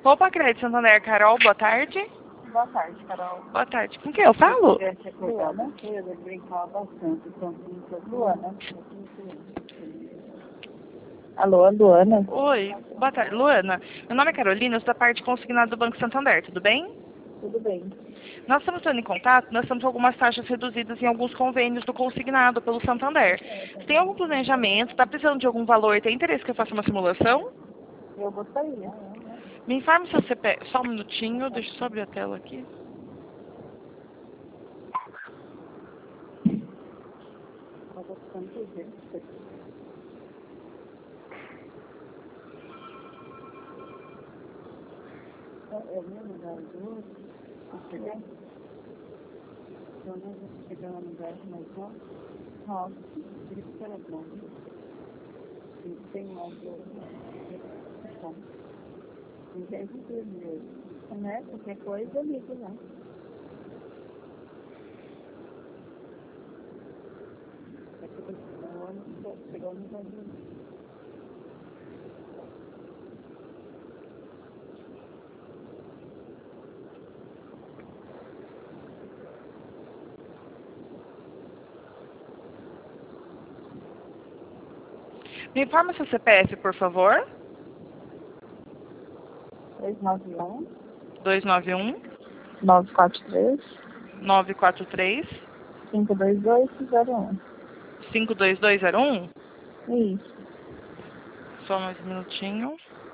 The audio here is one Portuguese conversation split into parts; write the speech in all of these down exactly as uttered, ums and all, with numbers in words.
Poupa Crédito Santander, Carol, boa tarde. Boa tarde, Carol. Boa tarde. Com quem eu falo? Luana, eu vou brincar bastante com Luana. Alô, Luana? Oi, boa tarde. Luana, meu nome é Carolina, eu sou da parte consignada do Banco Santander, tudo bem? Tudo bem. Nós estamos tendo em contato, nós temos algumas taxas reduzidas em alguns convênios do consignado pelo Santander. Você tem algum planejamento, está precisando de algum valor, tem interesse que eu faça uma simulação? Eu gostaria. Me informe seu C P F, só um minutinho, deixa eu só abrir a tela aqui. É o meu lugar do você vê? Então, nós vamos chegar no lugar mais alto. Rosa, ele fica bom. E tem mais bom. Não tem futuro, né? Qualquer coisa, liga lá. Chegou no Brasil. Me informa seu C P F, por favor. dois nove um, dois nove um, nove quatro três, nove quatro três, cinco dois dois, zero um. cinco dois dois zero um. Isso. Só mais um minutinho.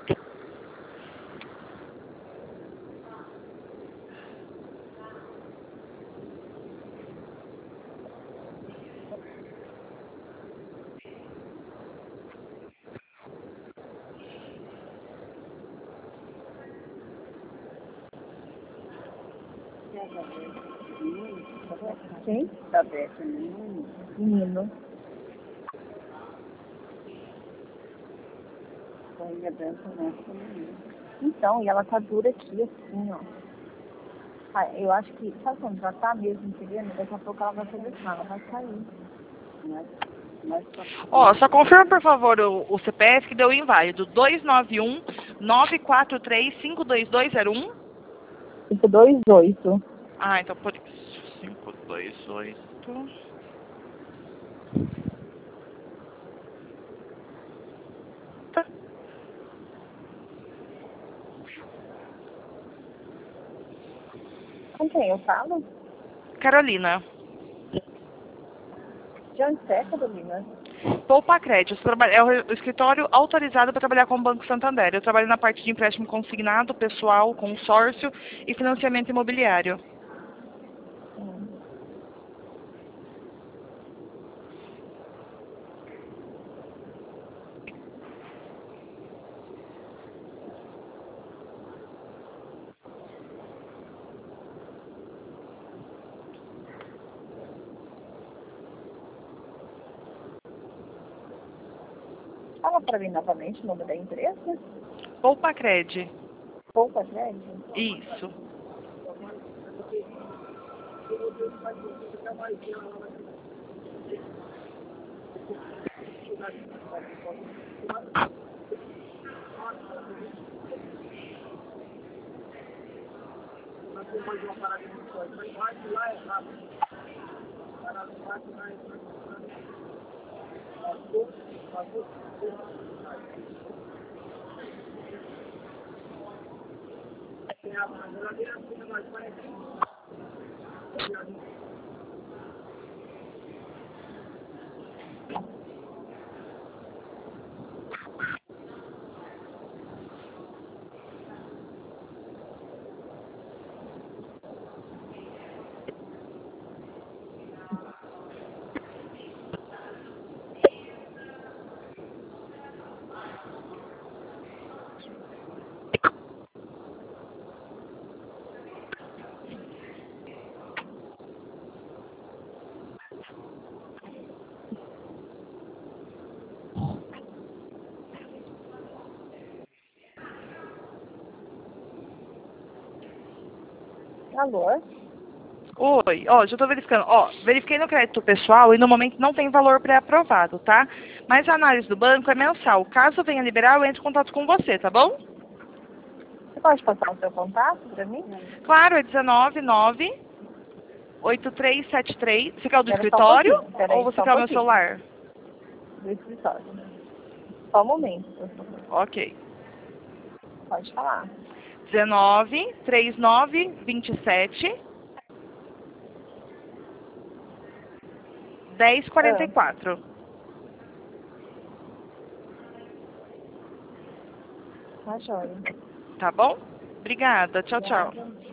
Quem? Tá aberto. Menino. Ainda dança nessa menina. Então, e ela tá dura aqui, assim, ó. Ah, eu acho que, sabe quando já tá mesmo querendo? Daqui a pouco ela vai fazer assim, ela vai sair. Mas, mas... Ó, oh, só confirma, por favor, o, o C P F que deu inválido. dois nove um, nove quatro três, cinco dois dois zero um. cinco dois oito. Ah, então por isso. cinco dois oito. Tá. Com quem eu falo? Carolina. De onde você é, Carolina? Poupa Crédito. É o escritório autorizado para trabalhar com o Banco Santander. Eu trabalho na parte de empréstimo consignado, pessoal, consórcio e financiamento imobiliário. Hum. Fala para mim novamente o nome da empresa. Poupa Crédito. Poupa Crédito? Isso. Alô? Oi, ó, já tô verificando. Ó, verifiquei no crédito pessoal e no momento não tem valor pré-aprovado, tá? Mas a análise do banco é mensal. Caso venha liberar, eu entro em contato com você, tá bom? pode passar o seu contato para mim? Claro, é dezenove nove oito três sete três. Você quer o do Espera só um escritório pouquinho, espera aí, ou você só um quer o meu pouquinho. celular? Do escritório. Só um momento, por favor. Ok. Pode falar. dezenove, trinta e nove, vinte e sete, dez, quarenta e quatro. Tá joia. Tá bom? Obrigada. Tchau, tchau. Obrigada.